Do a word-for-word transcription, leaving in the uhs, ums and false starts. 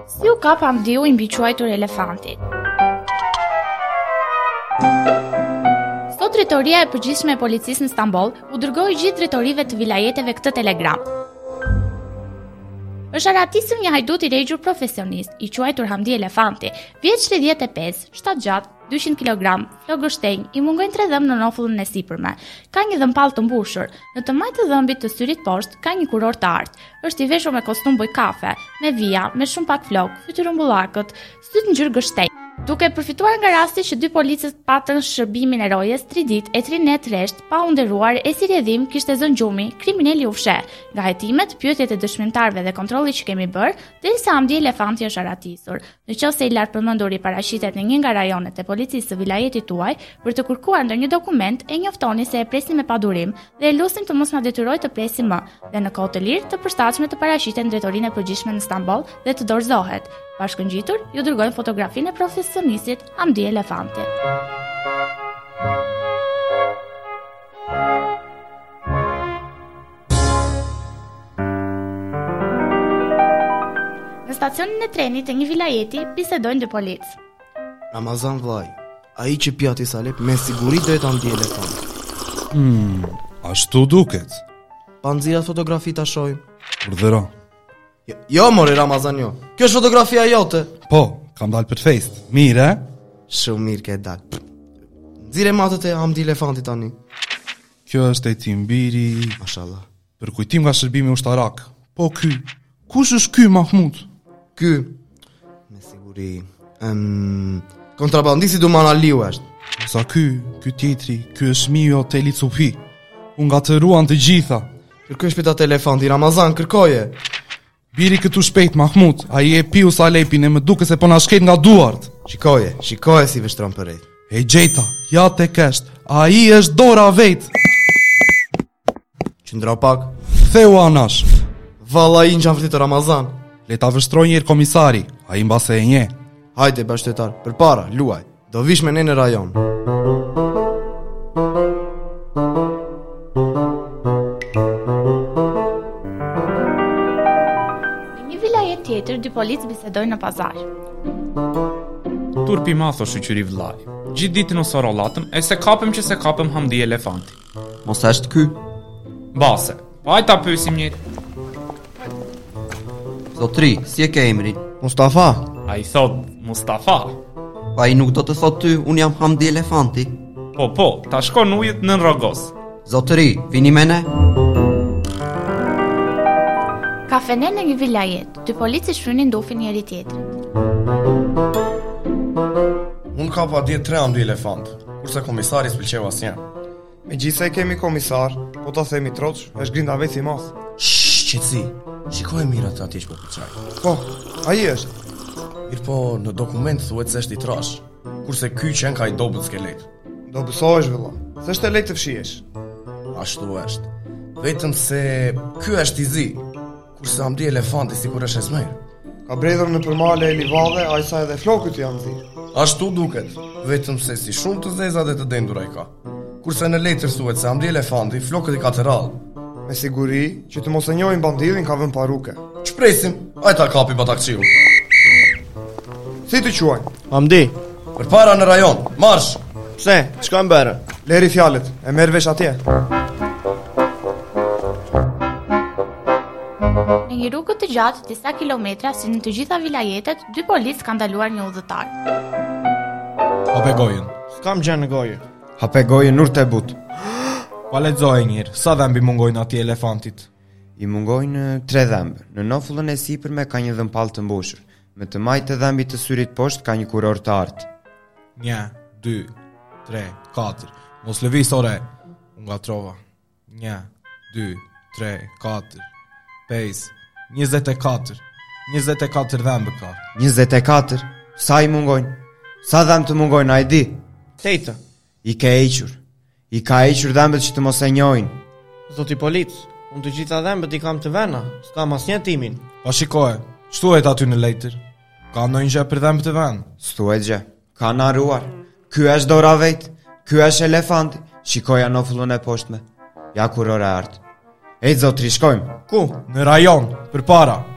Si u kap Hamdiu i mbiquajtur elefantit. Sot drejtoria e përgjithshme e policisë në Stamboll u dërgoi gjithë drejtorive të vilajeteve këtë telegram. Është aratisur një hajdut i regjur profesionist, i quajtur Hamdi Elefanti, vjet tridhjetë e pesë, shtat gjatë, dyqind kilogram, flok gështenj, i mungojnë tre dhëmbë në nofullën e sipërme. Ka një dhëmpall të mbushur. Në të majtë të dhëmbit të syrit poshtë ka një kuror të artë. Është i veshur me kostum boj kafe, me vija, me shumë pak flok, fytyrumbullakët, syt ngjyrë gështenj. Duke përfituar nga rasti që dy policët patën shërbimin e rojës, tri ditë e tri net rresht, pa u nderuar e si rjedhim kishte zënë gjumi, kriminali u fshe. Nga hetimet, pyetjet e dëshmitarëve dhe kontrolli që kemi bërë, derisa Hamdi Elefanti është aratisur. Nëse i lartë përmenduri paraqitet në një nga rajonet e policisë së vilajetit tuaj për të kërkuar ndonjë dokument, e njoftoni se e presim me padurim dhe e lutim të mos na detyrojë të presim më, dhe në kohë të lirë të përshtatshme të paraqitet në drejtorinë e përgjithshme në Stamboll dhe të dorëzohet. Bashkëngjitur, ju dërgojnë fotografinë e profesionistit Hamdi Elefanti. Në stacionin e trenit të një vilajeti bisedojnë dy policë. Ramazan vllai, ai që pjati Salep me siguri do jetë Hamdi Elefanti. Hmm, ashtu duket. Pa nxjerrë fotografi ta shohim. Urdhëro. Jo, jo mori Ramazan jo. Kjo është fotografia jote. Po, kam dalë për fejst. Mirë, e? Shumë mirë ke dalë. Nxirre matët e Hamdi Elefanti tani. Kjo është e Timbiri. Mashallah. Për kujtim nga shërbimi ushtarak. Po ky. Kush është ky Mahmud? Ky. Me siguri. Um, kontrabandisti Duman Aliu është. Sa ky, ky tjetri, ky është miu i Hotelit Sufi. U ngatëruan të gjitha. Kërkoj shpejt atë Elefanti, Ramazan, kërkoje. Biri këtu shpejt Mahmud, ai e piu Salepin e më duke se po na shkel nga duart. Shikoje, shikoje si vështron për rejt. E gjeta, ja te kesht, ai është dora vet. Qëndro pak. Theu anash. Valla i në qanë vërtit Ramazan. Le ta vështroj njerë komisari, ai mbase e nje. Hajde bashkëtar, për para, luaj, do vish me ne në rajon. Tjetër, dy policë bisedojnë në pazar. Turpi ma tho shoqëri vllai. Gjithë ditën ose rollatëm, e se kapëm që se kapëm Hamdi Elefanti. Mos është ky? Base, pa ta pyesim njëri. Zotri, si e ke emrin? Mustafa. Ai thot Mustafa. Pa i nuk do të thot ty, unë jam Hamdi Elefanti. Po, po, ta shkon ujët në rrogos. Zotri, vini me ne? Kafene në një vilajet, dy polici shfrynin ndofin njëri tjetrin. Unë ka pa djetë tre Hamdi Elefant, kurse komisari s'pëlqeu asnjë. Me gjithë se kemi komisar, po ta themi troç, është grinda vetë i madh. Shhh, qetësi, shikoj mirë atë atje që po përçaj. Po, ai është. Mirë po, në dokument thuhet se është i trash, kurse ky qen ka i dobët skelet. Do bësohesh vëlla, se është e lehtë të fshihesh. Ashtu është, vetëm se ky është i zi, kurse Hamdi Elefanti sikur është e smerë. Ka bredhur në përmale e livadhe, a i sa edhe flokët janë zi. Ashtu duket, vetëm se si shumë të zeza dhe të dendura i ka. Kurse në letër thuhet se Hamdi Elefanti flokët i ka të rallë. Me siguri që të mos e njohin bandidhin ka vënë paruke. Çpresim, ajta kapi batakçiu. Si të quajnë? Hamdi. Përpara në rajon, marsh. Pse? Çka më bëre? Leri fjalët, e merr vesh atje. Në një rrugë të gjatë, disa kilometra, si në të gjitha vilajetet, dy policë kanë ndaluar një udhëtar. Hape gojën. S'kam gjë në gojë. Hape gojën nur të but. Pa lexoj njërë, sa dhembi mungojnë ati elefantit? I mungojnë tre dhembë. Në nofullën e sipërme ka një dhëmpall të mbushur. Me të majtë të dhembit të syrit poshtë ka një kuror të artë. Një, dy, tre, katër. Mos lëvis ore. Unë nga trova. Një, dy, tre, katër. Pes, njëzet e katër. Njëzet e katër dhembë ka. Njëzet e katër? Sa i mungojnë? Sa dhembë të mungojnë, a i di? Tejtë. I ke equr. I ka equr dhembët që të mos e njojnë. Zoti polic, unë të gjitha dhembët i kam të vena. S'kam asnjë timin. Pa shikoje, shtuhet aty në letër. Ka ndonjë gjë për dhembët e ven? Shtuhet gjë. Ka naruar. Ky është dora vet. Ky është elefanti. Shikoja në fullën e poshtme. Ja kurora e artë. Ej zotri, shkojmë. Ku? Në rajon, për para.